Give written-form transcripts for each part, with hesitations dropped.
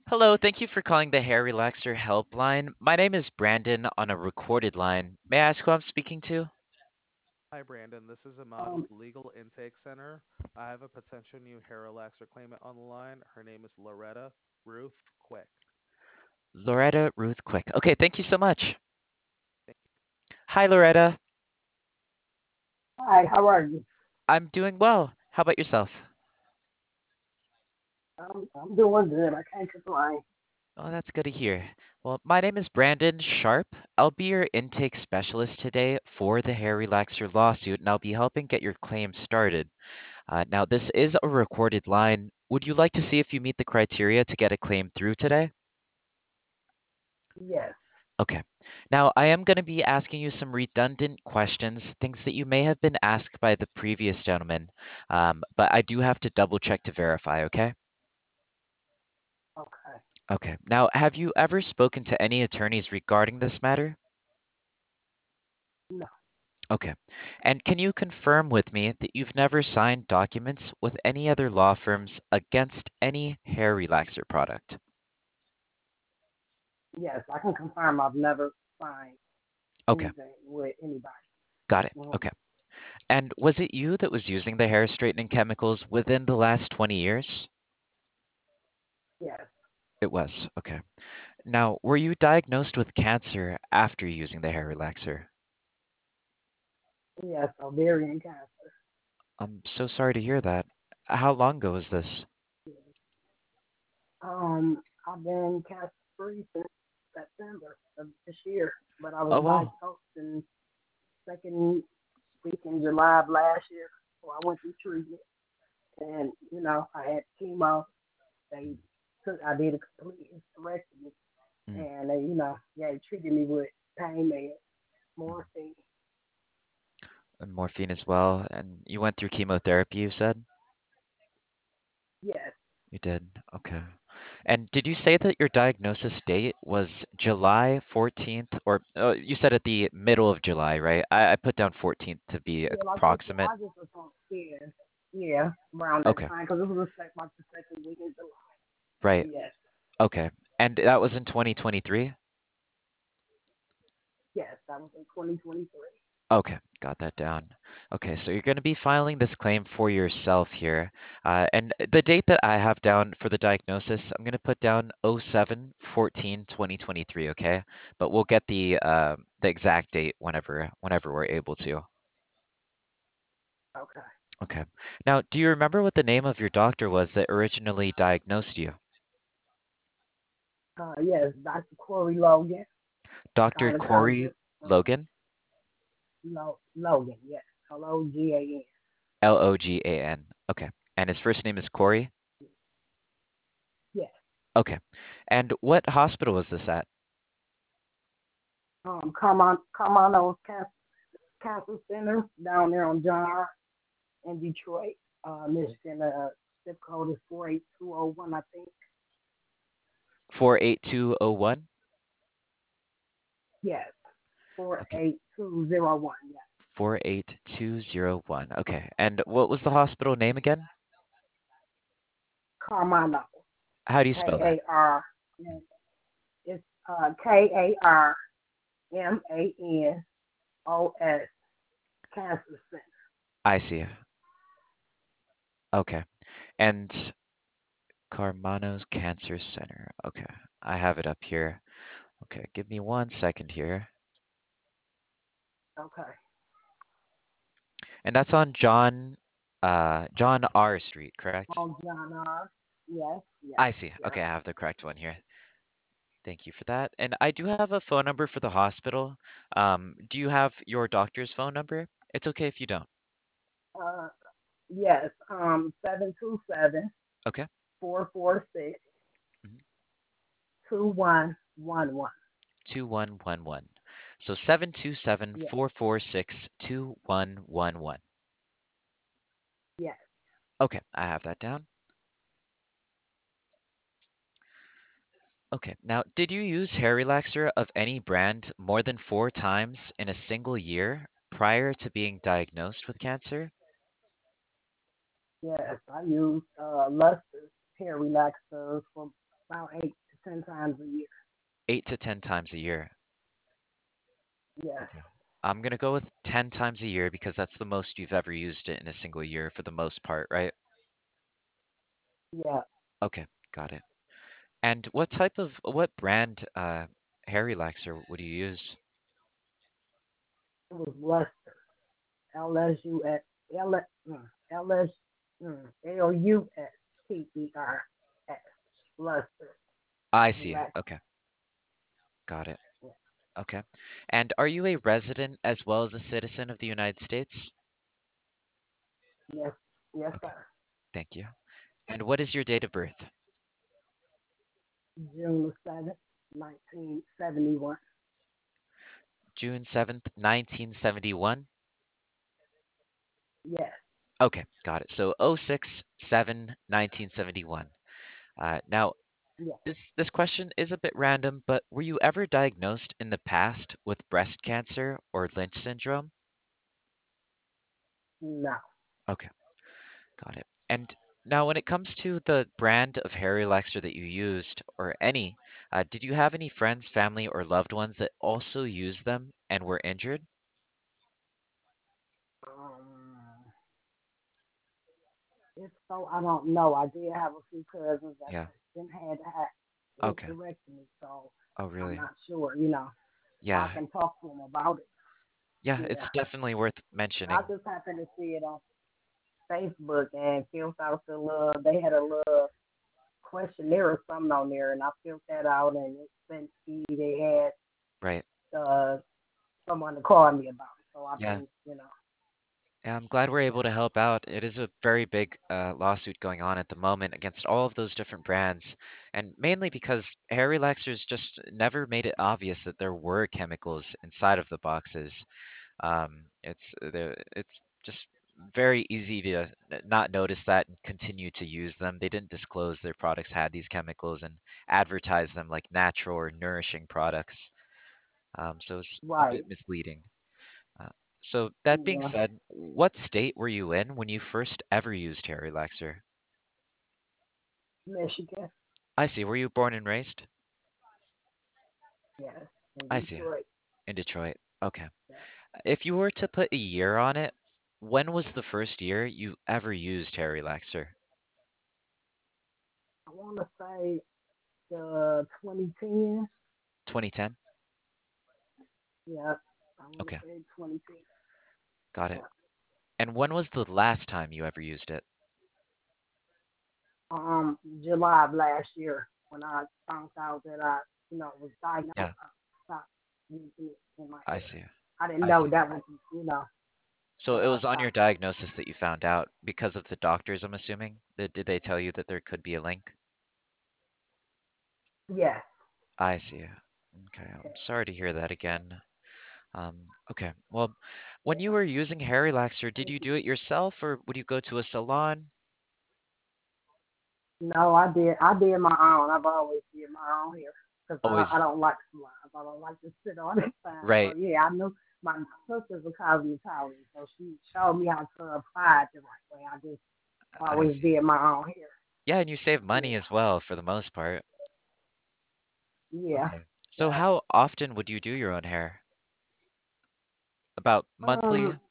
Hello, thank you for calling the Hair Relaxer Helpline. My name is Brandon on a recorded line. May I ask who I'm speaking to? Hi, Brandon. This is Ahmad Um, with Legal Intake Center. I have a potential new hair relaxer claimant on the line. Her name is Loretta Ruth Quick. Loretta Ruth Quick. Okay, thank you so much. Thank Hi, Loretta. Hi, how are you? I'm doing well. How about yourself? I'm doing good. I can't complain. Oh, that's good to hear. Well, my name is Brandon Sharp. I'll be your intake specialist today for the Hair Relaxer lawsuit, and I'll be helping get your claim started. Now, this is a recorded line. Would you like to see if you meet the criteria to get a claim through today? Yes, Okay. Now, I am going to be asking you some redundant questions, things that you may have been asked by the previous gentleman, but I do have to double check to verify, okay? okay. Okay. Now, have you ever spoken to any attorneys regarding this matter? No, Okay. And can you confirm with me that you've never signed documents with any other law firms against any hair relaxer product? yes, I can confirm I've never signed Okay. anything with anybody. Got it. Mhm. Okay. And was it you that was using the hair straightening chemicals within the last 20 years? Yes, It was. Okay. Now, were you diagnosed with cancer after using the hair relaxer? yes, ovarian cancer. I'm so sorry to hear that. How long ago was this? I've been cancer free since September of this year, but I was Oh, wow. diagnosed in second week in July of last year. So I went through treatment, and I had chemo. They I did a complete hysterectomy, Mm, and they, yeah, they treated me with pain meds, mm. morphine. And morphine as well. And you went through chemotherapy, you said? Yes, You did. Okay. And did you say that your diagnosis date was July 14th, or you said at the middle of July, right? I put down 14th to be yeah, like I said, approximate. I just was on, yeah, yeah, around that Okay. time because it was like the second week in July. So Right. yes, Okay. And that was in 2023? yes, that was in 2023. Okay, got that down. Okay, so you're going to be filing this claim for yourself here. And the date that I have down for the diagnosis, I'm going to put down 07/14/2023, okay? But we'll get the exact date whenever we're able to. Okay. Okay. Now, do you remember what the name of your doctor was that originally diagnosed you? Yes, Dr. Corey Logan, Dr. Corey gynecologist. Logan? Logan, yes, Logan. Logan. Okay. And his first name is Corey? Yes. Okay. And what hospital was this at? Carmano's Cancer Center down there on John in Detroit, Michigan. Zip code is 48201, I think. 48201? Yes, Okay. 48201. Yes, 48201. Okay. And what was the hospital name again? Carmano. How do you K spell that? A R. It's KARMANOS Cancer Center. I see. Okay. And Carmano's Cancer Center. Okay. I have it up here. Okay. Give me 1 second here. Okay. And that's on John R. Street, correct? On John R. Yes, yes, I see. yes. Okay, I have the correct one here. Thank you for that. And I do have a phone number for the hospital. Do you have your doctor's phone number? It's okay if you don't. Uh, yes. 727 Okay. 446 Mhm. 2111. 2111. So 727 Yes, 446 2111. yes. Okay, I have that down. Okay, now did you use hair relaxer of any brand more than 4 times in a single year prior to being diagnosed with cancer? Yes, I use Luster's hair relaxers for about 8 to 10 times a year. 8 to 10 times a year. Yes. Okay. I'm gonna go with 10 times a year because that's the most you've ever used it in a single year for the most part, right? Yeah. Okay, got it. And what brand hair relaxer would you use? It was Luster. LSUS. L LS LUSTER. Luster. I see. Relax. Okay, got it. Okay. And are you a resident as well as a citizen of the United States? Yes. Yes, Okay, sir. thank you. And what is your date of birth? June 7th, 1971. June 7th, 1971. Yes. Okay, got it. So 06/7/1971. Now, Yes. this question is a bit random, but were you ever diagnosed in the past with breast cancer or Lynch syndrome? No. Okay, got it. And now, when it comes to the brand of hair relaxer that you used, or any, did you have any friends, family, or loved ones that also used them and were injured? Um, if so, I don't know. I did have a few cousins that Yeah. then had to have Okay. hysterectomy, so Oh, I'm really? not sure. So I Yeah. can talk to them about it. Yeah, Yeah. it's definitely worth I mentioning. just happened to see it on Facebook and filled out the little, they had a little questionnaire or something on there, and I filled that out, and it sent me, they Right. had someone to call me about it. So I've Yeah. been. Yeah, I'm glad we're able Yeah. to help out. It is a very big lawsuit going on at the moment against all of those different brands, and mainly because hair relaxers just never made it obvious that there were chemicals inside of the boxes. It's just very easy to not notice that and continue to use them. They didn't disclose their products had these chemicals and advertise them like natural or nourishing products. So it's a Right. bit misleading. Uh, so that being Yeah. said, what state were you in when you first ever used hair relaxer? Michigan. I see. Were you born and raised? Yes. In I see. Detroit. In Detroit. Okay. Yeah. If you were to put a year on it, when was the first year you ever used hair relaxer? I want to say the 2010. 2010? Yeah. I want to Okay, say 2010. got it. Yeah. And when was the last time you ever used it? July of last year when I found out that I was diagnosed. Yeah, I stopped using it in my I hair. see. I didn't I know see. that was. So So it I was on your stopped using diagnosis that you found out because of the doctors, I'm assuming? Did they tell you that there could be a link? it. Yes. I see. Okay, I'm sorry to hear that again. Okay, well, when you were using hair relaxer, did Thank you you. do it yourself or would you go to a salon? No, I did. I did my own. I've always did my own hair because I Always, don't like salons. I don't like to sit on the side. So right. yeah, I knew my sister's a cosmetologist, so she showed me how to apply it the right way. I just I always see. did my own hair. Yeah, and you save money Yeah, as well for the most part. yeah. Okay. So Yeah. how often would you do your own hair? About monthly? Um,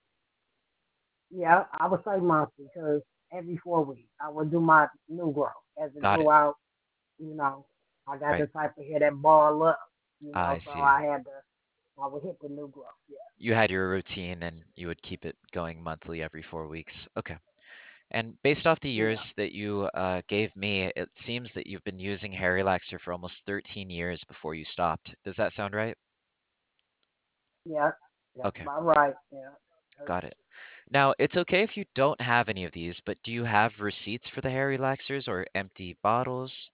yeah, I would say monthly because every 4 weeks I would do my new growth as it Got grew it. out. You know, I got Right. the type of hair that ball up. I So see. I would hit the new growth. Yeah. You had your routine and you would keep it going monthly every 4 weeks. Okay. And based off the Yeah. years that you gave me, it seems that you've been using hair relaxer for almost 13 years before you stopped. Does that sound right? Yeah. That's Okay, about right. Yeah. got it. Now, it's okay if you don't have any of these, but do you have receipts for the hair relaxers or empty bottles?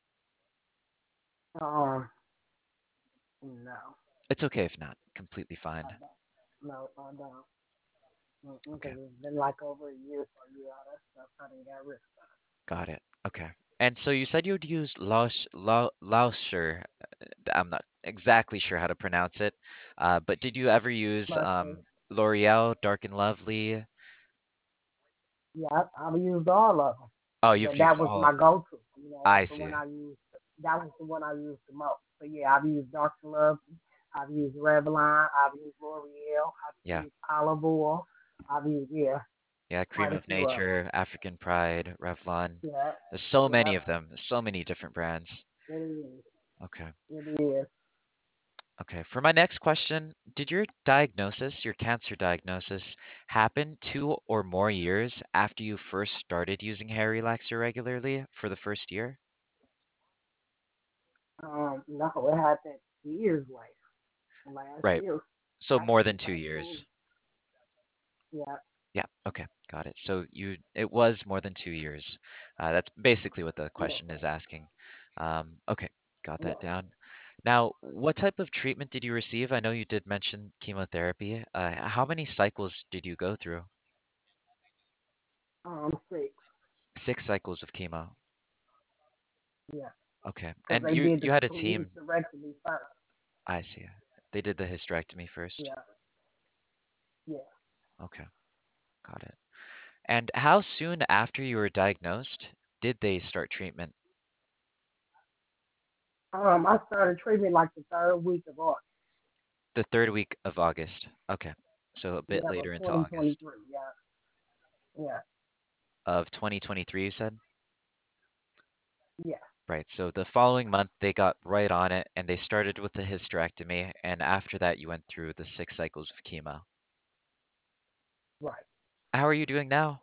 Um, no, It's okay if not. Completely I fine. don't. No, I don't. Okay, Because it's been like over a year, so yeah, all that stuff I done got rid of. got it. Okay. And so you said you'd use Lauscher. I'm not exactly sure how to pronounce it, but did you ever use Luster. L'Oreal Dark and Lovely? Yeah, I've used all of them. Oh, you've That used was all my of them. go-to. I That's the see. one I used. That was the one I used the most. So yeah, I've used Dr. Love, I've used Revlon, I've used L'Oreal, I've Yeah. used Olive Oil, I've used Yeah, Cream quite a of few of them. Nature, African Pride, Revlon. Yeah, There's so many yeah, of them. There's so many different brands. it is. Okay. It is. Okay. For my next question, did your diagnosis, your cancer diagnosis, happen 2 or more years after you first started using hair relaxer regularly for the first year? No, it happened years later. Last Right. year, So I more think than two 13. years. Yeah, Yeah. Okay. Got it. So it was more than 2 years. That's basically what the yeah, question is asking. Okay. Got yeah. that down. Now, what type of treatment did you receive? I know you did mention chemotherapy. How many cycles did you go through? 6. 6 cycles of chemo. Yeah, Okay. because And they you did the you had a complete team. hysterectomy first. I see. They did the hysterectomy first. Yeah, yeah. Okay. Got it. And how soon after you were diagnosed did they start treatment? I started treatment like the third week of August. The third week of August. Okay. So a bit Yeah, of later into August 2023. Yeah, yeah, of 2023, you said? yeah. Right. So the following month, they got right on it and they started with the hysterectomy. And after that, you went through the 6 cycles of chemo. Right. How are you doing now?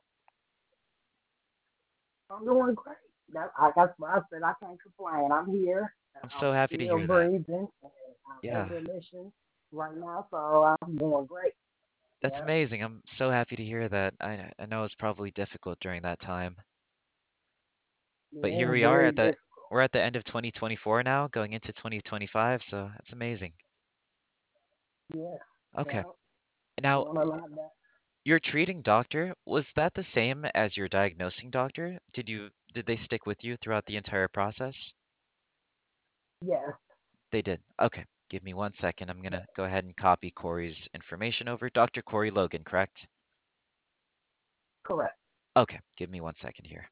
I'm doing great. That's why I said I can't complain. I'm here. I'm I'm so happy to still hear that. breathing. And I'm in Yeah, remission right now, so I'm doing great. that's Yeah, amazing. I'm so happy to hear that. I know it's probably difficult during that time, but yeah, here it's we are very at the difficult. we're at the end of 2024 now, going into 2025, so that's amazing. Yeah, Okay. yeah. Now, Doing a lot of that. your treating doctor, was that the same as your diagnosing doctor? Did they stick with you throughout the entire process? Yeah, They did. Okay. Give me 1 second. I'm yeah. gonna go ahead and copy Corey's information over. Dr. Corey Logan, correct? Correct. Okay. Give me 1 second here.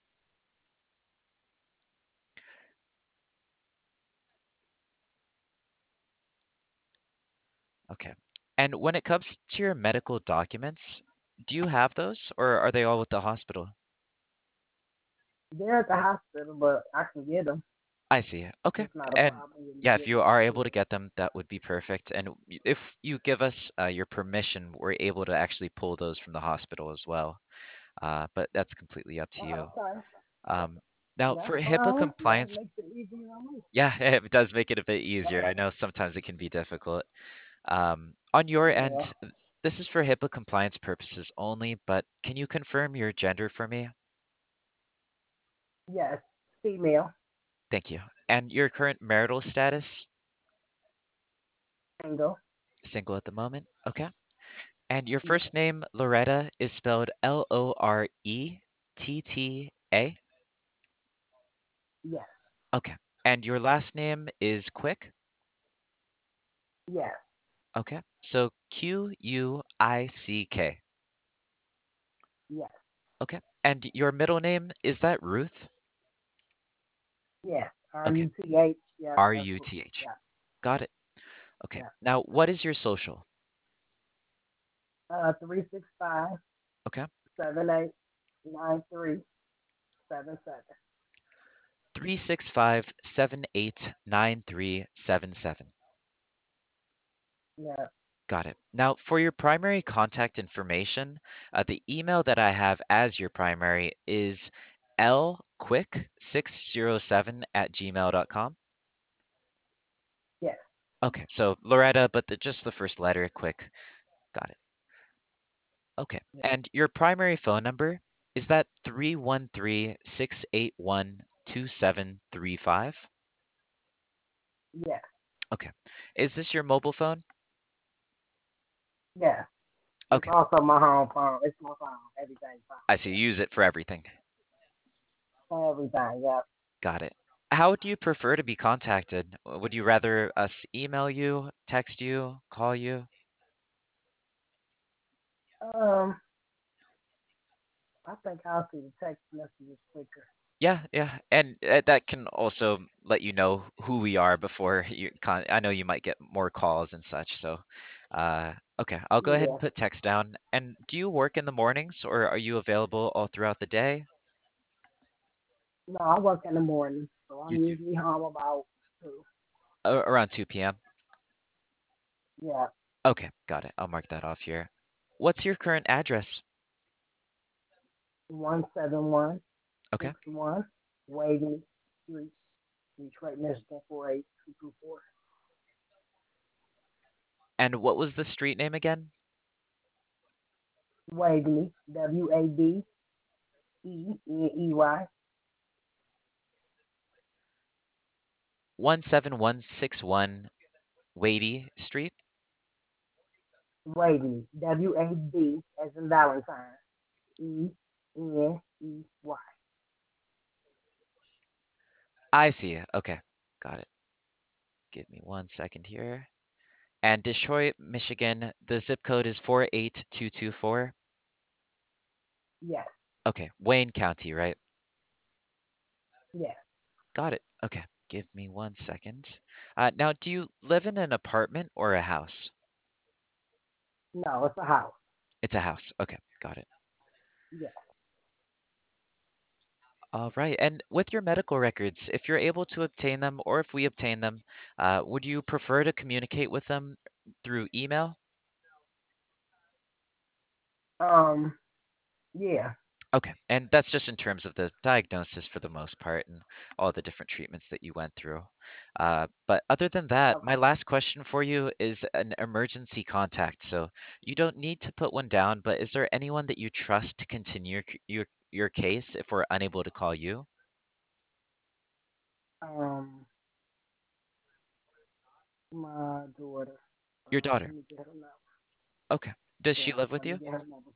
Okay. And when it comes to your medical documents, do you have those or are they all with the hospital? They're at the hospital, but I can get them. I see. Okay. It's not a And problem with me yeah, if getting you them. are able to Yeah, get them, that would be perfect. And if you give us your permission, we're able to actually pull those from the hospital as well. But that's completely up to oh, you. okay. Um, Now, That's for HIPAA fine. That compliance, makes it easier on me. yeah, it does make it a bit easier. Yeah, I know sometimes it can be difficult. On your yeah. end, this is for HIPAA compliance purposes only, but can you confirm your gender for me? Yes, female, Thank you. And your current marital status? single. Single at the moment? Okay. And your Yeah, first name, Loretta, is spelled Loreetta? yes, Okay. And your last name is Quick? yes, Okay. So Quick. yes, Okay. And your middle name, is that Ruth? yes. Okay. Ruth. Yeah, that's Ruth. Ruth. Yeah, Got it. Okay. yeah. Now, what is your social? 365 Okay. 789377. 365789377. Yeah, Got it. Now, for your primary contact information, the email that I have as your primary is lquick607 at gmail.com. yes, Okay, so Loretta, but just the first letter, quick. Got it. Okay. yes, And your primary phone number, is that 313-681-2735? yes, Okay. Is this your mobile phone? yes. It's Okay. also my home phone. It's my phone. Everything phone. I see. You use it for everything. Yeah, everything. Yeah. Got it. How do you prefer to be contacted? Would you rather us email you, text you, call you? Um, I think I'll see the text messages quicker. Yeah, yeah, and that can also let you know who we are before I know you might get more calls and such, so okay, I'll go ahead and Yeah. put text down. And do you work in the mornings or are you available all throughout the day? No, I work in the morning, so You I'm do. usually home about 2. Around 2 p.m. Yeah. Okay, got it. I'll mark that off here. What's your current address? 17161 Okay. Waveney Street, Detroit, Michigan 48224. And what was the street name again? Waveney, Waveney. 17161 Wady Street. Waveney, WAV as in Valentine, Eny. I see. Okay, got it. Give me 1 second here. And Detroit, Michigan, the zip code is 48224. Yes, Okay, Wayne County, right? yes. Got it. Okay, give me 1 second. Now, do you live in an apartment or a house? No, it's a house. It's a house. Okay, got it. Yes. All right. And with your medical records, if you're able to obtain them or if we obtain them, would you prefer to communicate with them through email? Um, yeah. Okay. And that's just in terms of the diagnosis for the most part and all the different treatments that you went through. But other than that, my Okay. last question for you is an emergency contact. So you don't need to put one down, but is there anyone that you trust to continue your case if we're unable to call you? Um, my daughter. Your Let daughter. me get her number. Okay. Does she Yeah, live with let me you? get her number.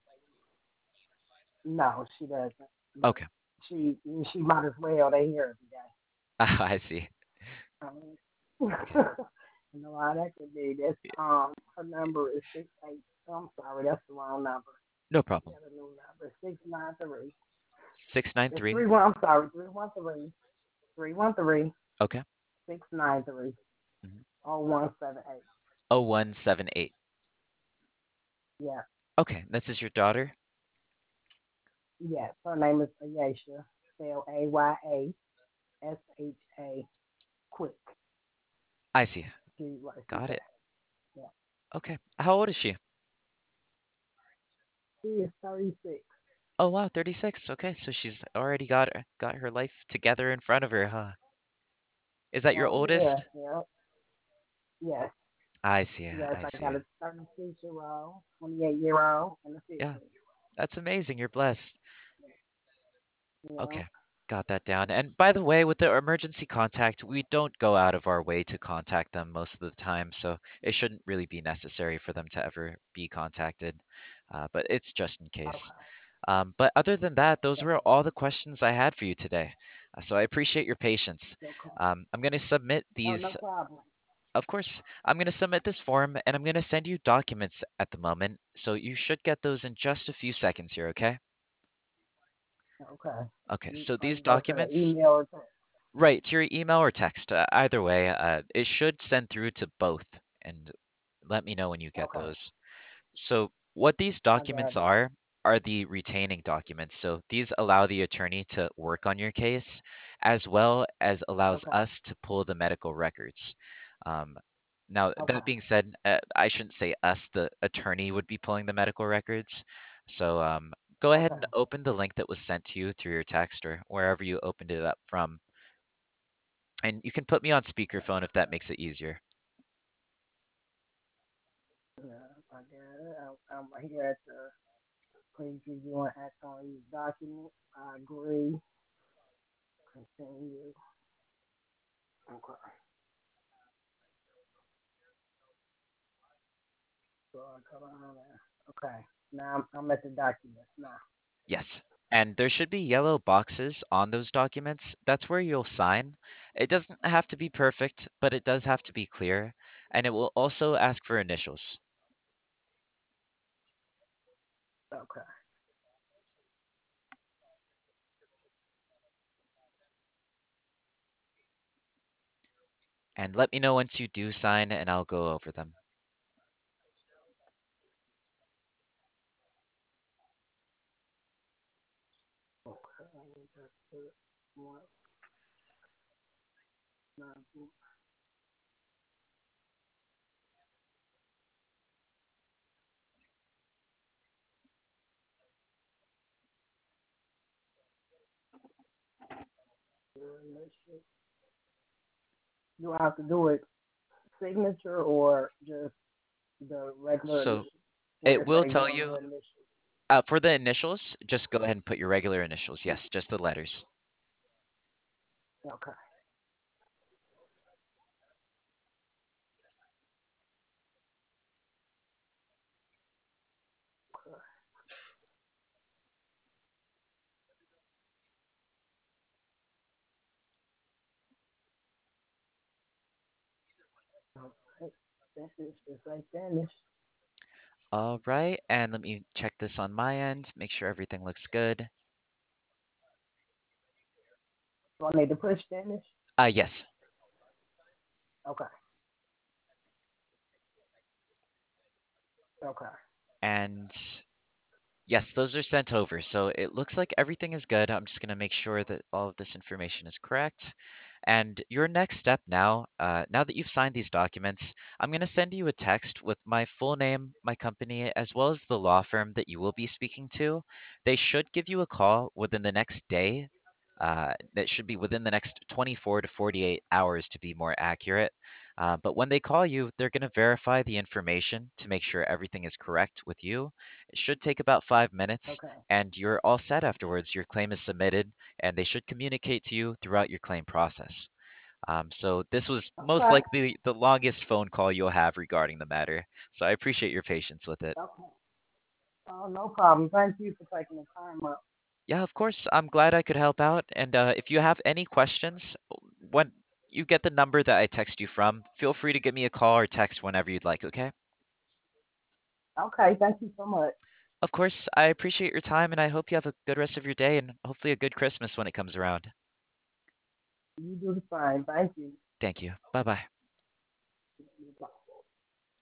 No, she doesn't. But Okay. she she might as well. They hear every day. I see. Um, Okay. you know how that could be. That's her number is 68. I'm sorry, that's the wrong number. No She problem. got a new number. 693. It's 693. 31. I'm sorry, 313. 313 Okay. 693 Mhm. 0178. 0178. Yeah. Okay. This is your daughter? Yes. Her name is Ayesha. Spell Ayasha. Quick. I see. She like she Got fast. it. Yeah. Okay. How old is she? She is 36. Oh wow, 36. Okay, so she's already got her life together in front of her, huh? Is that your Oh yeah. oldest? Yeah. Yes. I see. Yes. I I see. got a 36-year-old, 28-year-old, and a Yeah, 15. that's amazing. You're blessed. Yeah. Okay, got that down. And by the way, with the emergency contact, we don't go out of our way to contact them most of the time, so it shouldn't really be necessary for them to ever be contacted. But it's just in case. Okay. But other than that, those were Okay. all the questions I had for you today. So I appreciate your patience. Okay. I'm going to submit Oh, no these, problem. of course, I'm going to submit this form and I'm going to send you documents at the moment. So you should get those in just a few seconds here, okay? Okay. Okay, You, so are these you gonna send an documents, email or text? right, to your email or text, either way, it should send through to both. And let me know when you get Okay. those. So what these I got documents it. are the retaining documents. So these allow the attorney to work on your case as well as allows Okay. us to pull the medical records. Um, now, that Okay. being said, I shouldn't say us, the attorney would be pulling the medical records. So go ahead Okay. and open the link that was sent to you through your text or wherever you opened it up from. And you can put me on speakerphone if that makes it easier. Yeah, I got it. I'm here at the please review and act on these documents. I agree. Continue. Okay. So I come on there. Okay. Now I'm at the documents now. Yes. And there should be yellow boxes on those documents. That's where you'll sign. It doesn't have to be perfect, but it does have to be clear. And it will also ask for initials. Okay. And let me know once you do sign, and I'll go over them. Okay, let me just put one, nine, initial. Do I have to do it signature or just the regular So initial? it Where it will say tell regular you initial. for the initials, just go ahead and put your regular initials. Yes, just the letters. Okay. Okay. Finish. Just say finish. All right, and let me check this on my end, make sure everything looks good. Do I need to push finish? Yes, Okay. Okay. and yes, those are sent over. So it looks like everything is good. I'm just going to make sure that all of this information is correct. And your next step now, now that you've signed these documents, I'm going to send you a text with my full name, my company, as well as the law firm that you will be speaking to. They should give you a call within the next day. That should be within the next 24 to 48 hours to be more accurate. But when they call you, they're going to verify the information to make sure everything is correct with you. It should take about 5 minutes, Okay. and you're all set afterwards. Your claim is submitted, and they should communicate to you throughout your claim process. So this was most Okay. likely the longest phone call you'll have regarding the matter. So I appreciate your patience with it. Okay. Oh, no problem. Thank you for taking the time up. Yeah, of course. I'm glad I could help out. And if you have any questions, when you get the number that I text you from, feel free to give me a call or text whenever you'd like, okay? Okay. Thank you so much. Of course, I appreciate your time and I hope you have a good rest of your day and hopefully a good Christmas when it comes around. You do the same. Thank you. Thank you. Bye bye.